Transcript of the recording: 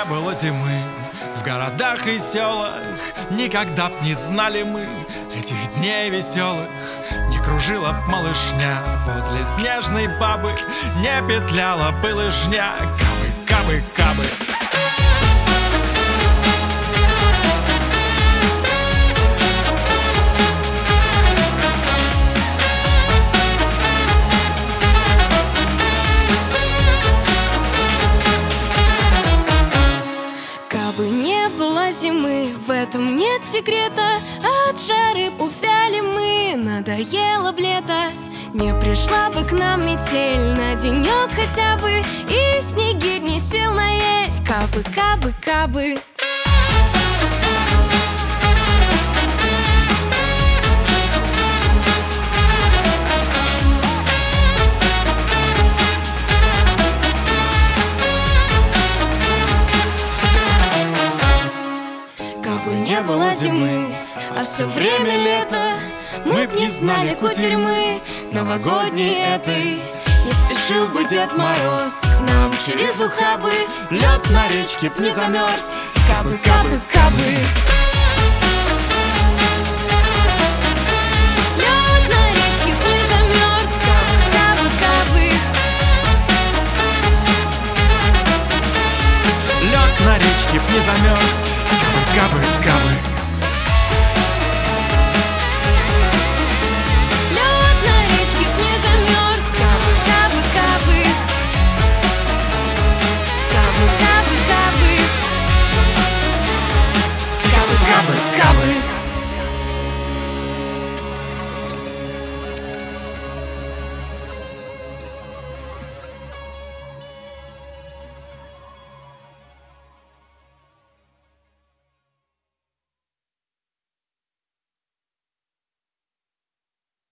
не было зимы в городах и селах, никогда б не знали мы этих дней веселых. Не кружила б малышня возле снежной бабы, не петляла бы лыжня, кабы, кабы, кабы. Кабы не было зимы, в этом нет секрета. От жары увяли мы, надоело б лето. Не пришла бы к нам метель на денек хотя бы, и снегирь не сел на ель, кабы, кабы, кабы. Кабы не было зимы, а все время лето, мы б не знали кутерьмы новогодней этой. Не спешил бы Дед Мороз к нам через ухабы, лед на речке б не замерз, кабы, кабы, кабы. Лед на речке б не замерз, кабы, кабы. Лед на речке б не замерз, кабы, кабы, кабы.